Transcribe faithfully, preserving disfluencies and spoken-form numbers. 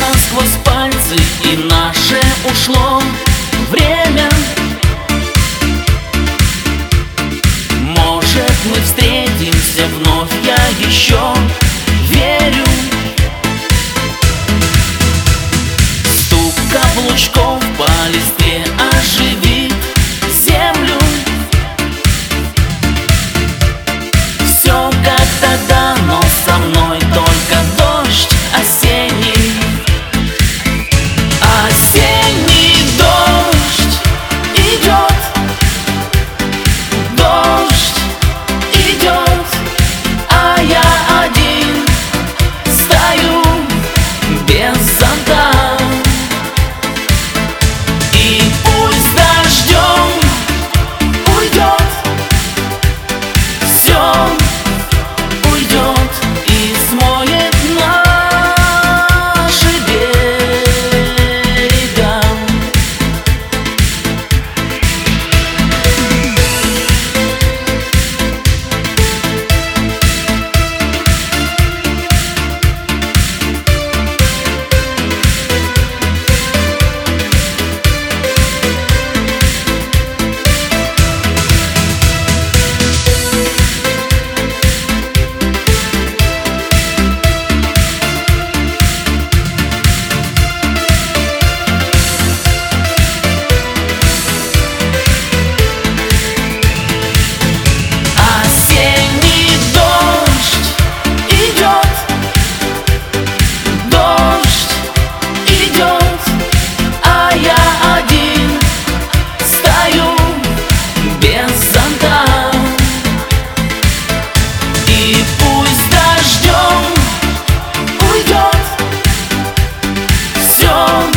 насквозь пальцы, и наше ушло время. Может, мы встретимся вновь, я еще верю. Стук каблучков по листве оживит землю. Все как тогда, но со мной только дождь осенний. Осенний дождь идет, дождь идет, а я один стою без зонта. И пусть дождем уйдет, все уйдет и смоет наши берега. Осенний дождь идет, дождь идет, а я один стою без зонта. И пусть дождем уйдет, все